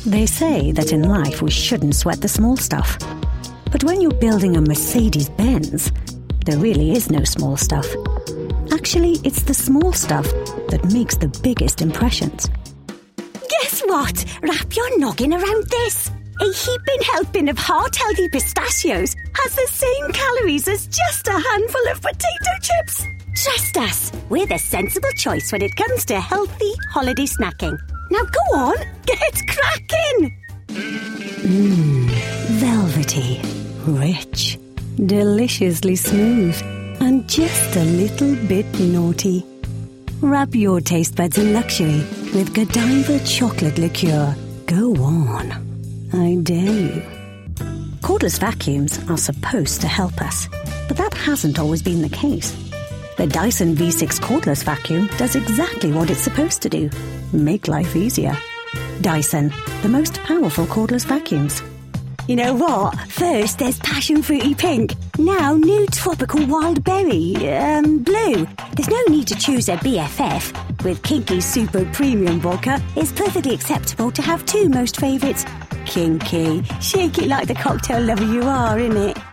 They say that in life we shouldn't sweat the small stuff. But when you're building a Mercedes-Benz, there really is no small stuff. Actually, it's the small stuff that makes the biggest impressions. Guess what? Wrap your noggin around this. A heaping helping of heart-healthy pistachios has the same calories as just a handful of potato chips. Trust us, we're the sensible choice when it comes to healthy holiday snacking. Now go on, get cracking! Velvety, rich, deliciously smooth, and just a little bit naughty. Wrap your taste buds in luxury with Godiva chocolate liqueur. Go on, I dare you. Cordless vacuums are supposed to help us, but that hasn't always been the case. The Dyson V6 cordless vacuum does exactly what it's supposed to do: make life easier. Dyson, the most powerful cordless vacuums. You know what? First there's passion fruity pink. Now new tropical wild berry, blue. There's no need to choose a BFF. With Kinky's Super Premium Vodka, it's perfectly acceptable to have two most favourites. Kinky, shake it like the cocktail lover you are, innit?